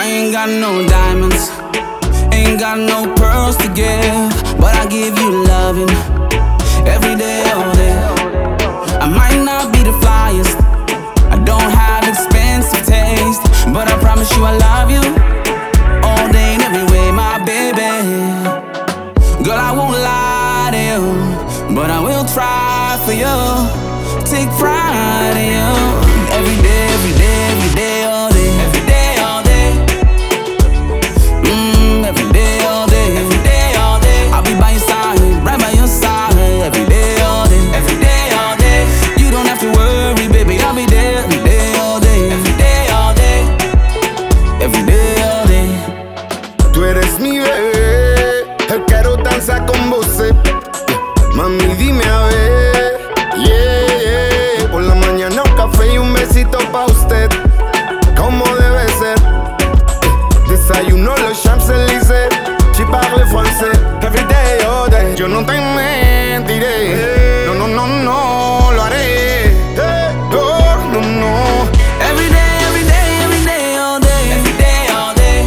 I ain't got no diamonds, ain't got no pearls to give, but I give you loving every day, all day. I might not be the flyest, I don't have expensive taste, but I promise you I love you all day and every way, my baby. Girl, I won't lie to you, but I will try for you. Take pride in you. Every day, every day, every day, all day. Every day, all day. Every day, all day. Every day, all day. I'll be by your side, right by your side. Every day, all day. Every day, all day. You don't have to worry, baby, I'll be there. Every day, all day. Every day, all day. Every day, all day. Tú eres mi bebé, el quiero danzar con vos. Mami, dime a ver, yeah. Por la mañana un café y un besito pa' usted, como debe ser. Desayuno los Champs-Élysées, tu parles français. Every day, all day. Yo no te mentiré, no, no, no, no, lo haré. No, no, no. Every day, every day, every day, all day. Every day, all day.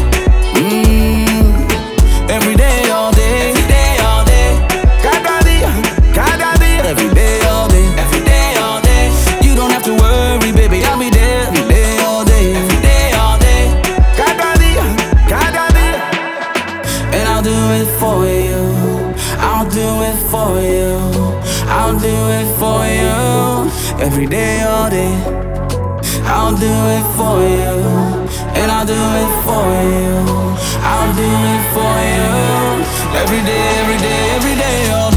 Every day, all day. Every day, all day. Cada día, cada día. Every day, all day. Every day, all day. You don't have to worry, baby, I'll be there. Every day, all day. Every day, all day. Cada día, cada día. And I'll do it for you. I'll do it for you. I'll do it for you. Every day, all day. I'll do it for you. And I'll do it for you. I'll do it for you. Every day, every day, every day, all day.